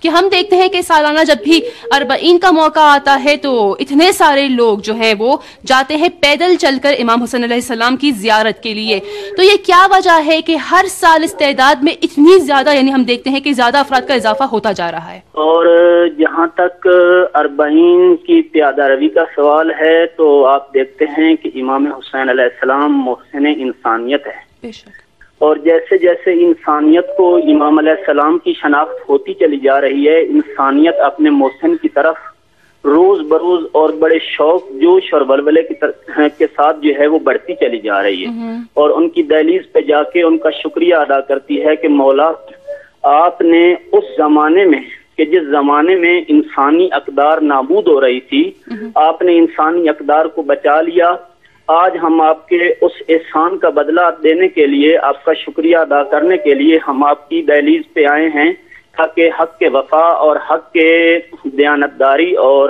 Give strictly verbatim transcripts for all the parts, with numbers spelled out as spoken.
کہ ہم دیکھتے ہیں کہ سالانہ جب بھی اربعین کا موقع آتا ہے تو اتنے سارے لوگ جو ہے وہ جاتے ہیں پیدل چل کر امام حسین علیہ السلام کی زیارت کے لیے. تو یہ کیا وجہ ہے کہ ہر سال اس تعداد میں اتنی زیادہ یعنی ہم دیکھتے ہیں کہ زیادہ افراد کا اضافہ ہوتا جا رہا ہے؟ اور جہاں تک اربعین کی پیادہ روی کا سوال ہے تو آپ دیکھتے ہیں کہ امام حسین علیہ السلام محسن انسانیت ہے. بے شک. اور جیسے جیسے انسانیت کو امام علیہ السلام کی شناخت ہوتی چلی جا رہی ہے، انسانیت اپنے محسن کی طرف روز بروز اور بڑے شوق جوش اور ولولے کی کے ساتھ جو ہے وہ بڑھتی چلی جا رہی ہے، اور ان کی دہلیز پہ جا کے ان کا شکریہ ادا کرتی ہے کہ مولا آپ نے اس زمانے میں کہ جس زمانے میں انسانی اقدار نابود ہو رہی تھی، آپ نے انسانی اقدار کو بچا لیا. آج ہم آپ کے اس احسان کا بدلہ دینے کے لیے، آپ کا شکریہ ادا کرنے کے لیے ہم آپ کی دہلیز پہ آئے ہیں تاکہ حق کے وفا اور حق کے دیانتداری اور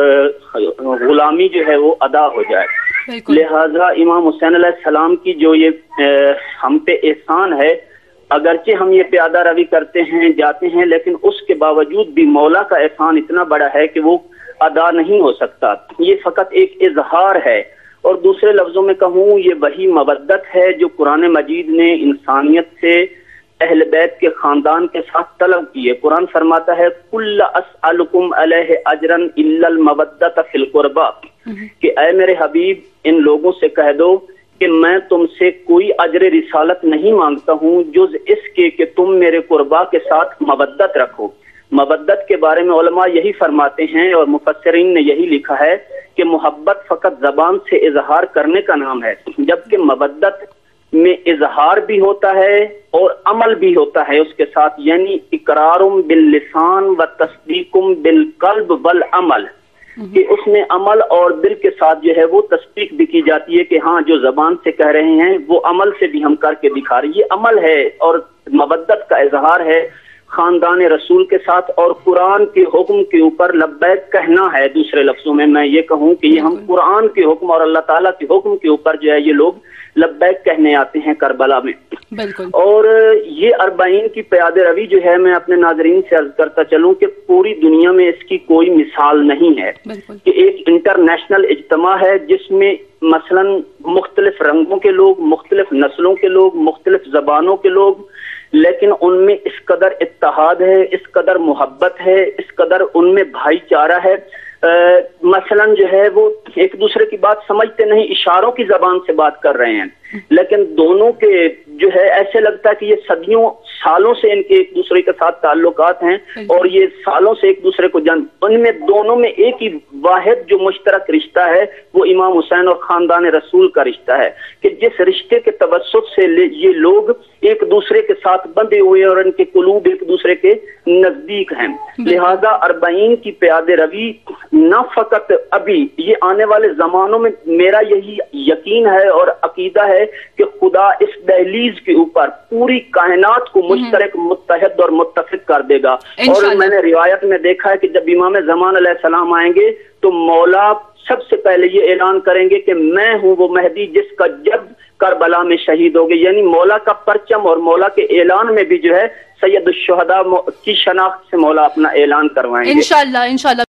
غلامی جو ہے وہ ادا ہو جائے. لہذا امام حسین علیہ السلام کی جو یہ ہم پہ احسان ہے، اگرچہ ہم یہ پیادہ روی کرتے ہیں جاتے ہیں، لیکن اس کے باوجود بھی مولا کا احسان اتنا بڑا ہے کہ وہ ادا نہیں ہو سکتا. یہ فقط ایک اظہار ہے، اور دوسرے لفظوں میں کہوں یہ وہی مودت ہے جو قرآن مجید نے انسانیت سے اہل بیت کے خاندان کے ساتھ طلب کی ہے. قرآن فرماتا ہے کل اسألکم علیہ اجرا الا المودۃ فی القربى، کہ اے میرے حبیب ان لوگوں سے کہہ دو کہ میں تم سے کوئی اجر رسالت نہیں مانگتا ہوں جز اس کے کہ تم میرے قربا کے ساتھ مودت رکھو. مودت کے بارے میں علماء یہی فرماتے ہیں اور مفسرین نے یہی لکھا ہے کہ محبت فقط زبان سے اظہار کرنے کا نام ہے، جبکہ مودت میں اظہار بھی ہوتا ہے اور عمل بھی ہوتا ہے اس کے ساتھ، یعنی اقرارم باللسان و تصدیقم بالقلب والعمل، کہ اس میں عمل اور دل کے ساتھ جو ہے وہ تصدیق بھی کی جاتی ہے کہ ہاں جو زبان سے کہہ رہے ہیں وہ عمل سے بھی ہم کر کے دکھا رہے ہیں. یہ عمل ہے اور مودت کا اظہار ہے خاندان رسول کے ساتھ، اور قرآن کے حکم کے اوپر لبیک کہنا ہے. دوسرے لفظوں میں میں یہ کہوں کہ یہ ہم قرآن کے حکم اور اللہ تعالیٰ کے حکم کے اوپر جو ہے یہ لوگ لبیک کہنے آتے ہیں کربلا میں. بالکل. اور یہ اربعین کی پیادہ روی جو ہے میں اپنے ناظرین سے عرض کرتا چلوں کہ پوری دنیا میں اس کی کوئی مثال نہیں ہے. بالکل. کہ ایک انٹرنیشنل اجتماع ہے جس میں مثلا مختلف رنگوں کے لوگ، مختلف نسلوں کے لوگ، مختلف زبانوں کے لوگ، لیکن ان میں اس قدر اتحاد ہے، اس قدر محبت ہے، اس قدر ان میں بھائی چارہ ہے. مثلا جو ہے وہ ایک دوسرے کی بات سمجھتے نہیں، اشاروں کی زبان سے بات کر رہے ہیں، لیکن دونوں کے جو ہے ایسے لگتا ہے کہ یہ صدیوں سالوں سے ان کے ایک دوسرے کے ساتھ تعلقات ہیں اور یہ سالوں سے ایک دوسرے کو جان. ان میں دونوں میں ایک ہی واحد جو مشترک رشتہ ہے وہ امام حسین اور خاندان رسول کا رشتہ ہے، کہ جس رشتے کے توسط سے یہ لوگ ایک دوسرے کے ساتھ بندھے ہوئے اور ان کے قلوب ایک دوسرے کے نزدیک ہیں. لہذا اربعین کی پیادہ روی نہ فقط ابھی، یہ آنے والے زمانوں میں میرا یہی یقین ہے اور عقیدہ ہے کہ خدا اس دہلیز کے اوپر پوری کائنات کو مشترک، متحد اور متفق کر دے گا. اور میں نے روایت میں دیکھا ہے کہ جب امام زمان علیہ السلام آئیں گے تو مولا سب سے پہلے یہ اعلان کریں گے کہ میں ہوں وہ مہدی جس کا جب کربلا میں شہید ہو گئے. یعنی مولا کا پرچم اور مولا کے اعلان میں بھی جو ہے سید الشہداء کی شناخت سے مولا اپنا اعلان کروائیں گے. انشاءاللہ انشاءاللہ.